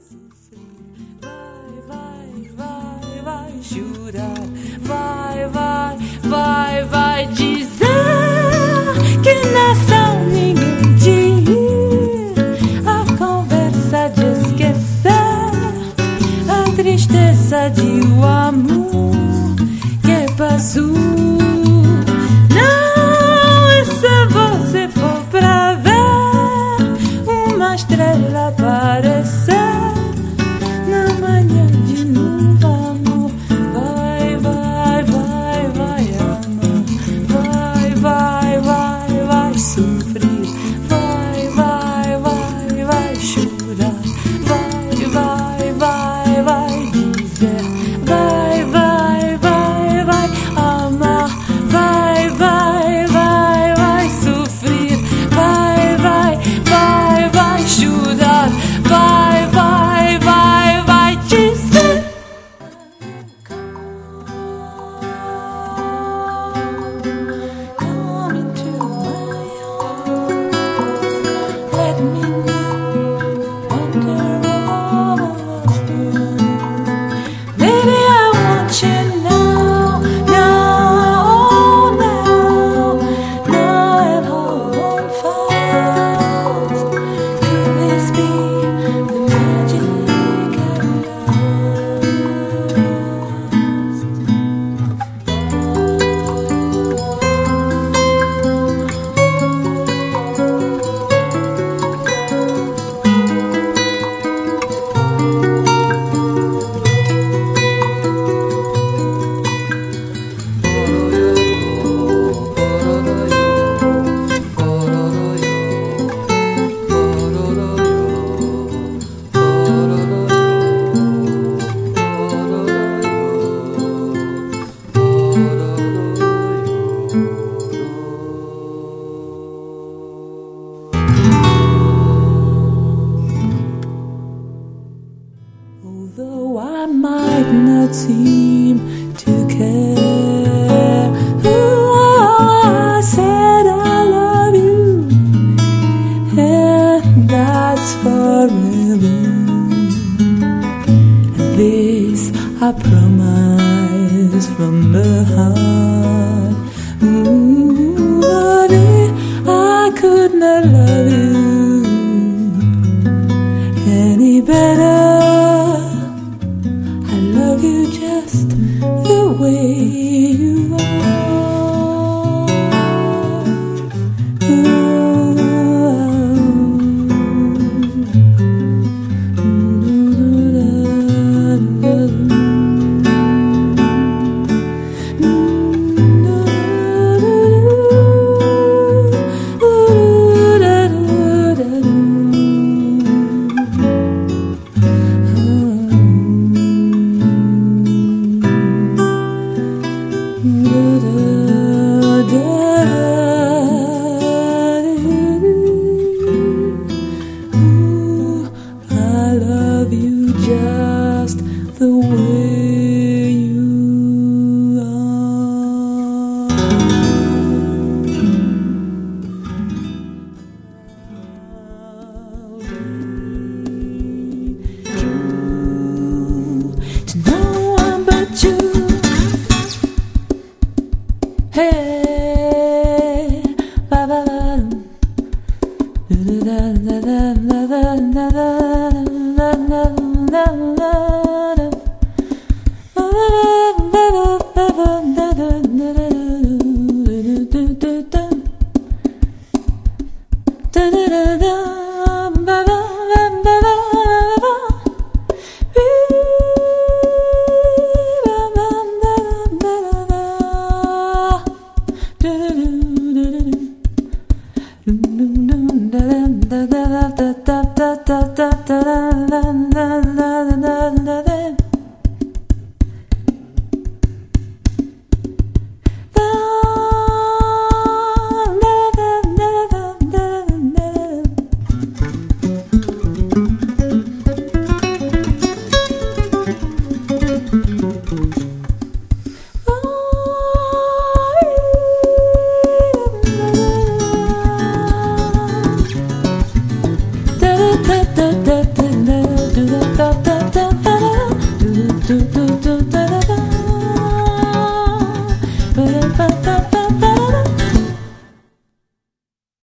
sofrer. Vai, vai, vai, vai jurar. Vai, vai, vai, vai dizer que nessa ninguém diz. A conversa de esquecer a tristeza de o amor que passou. Não, e se você for pra ver uma estrela aparecer na manhã de novo, amor, vai, vai, vai, vai amar, vai, vai, vai, vai sofrer, vai, vai, vai, vai chorar, vai, vai, vai, vai dizer, vai, vai, vai, vai amar, vai, vai, vai, vai sofrer, vai, vai, vai, vai chorar, vai, vai, vai, vai dizer. Come into my arms, let me know wonder of you. Baby, I want you now, now, now, now and hold fast. Could this be the magic at last? Although I might not seem to care, I said I love you, and that's forever. This I promise from the heart. Honey, I could not love you any better. I love you just the way you I love you just the way you are. True to no one but you. Hey, ba ba ba. Da da da da da da da da. do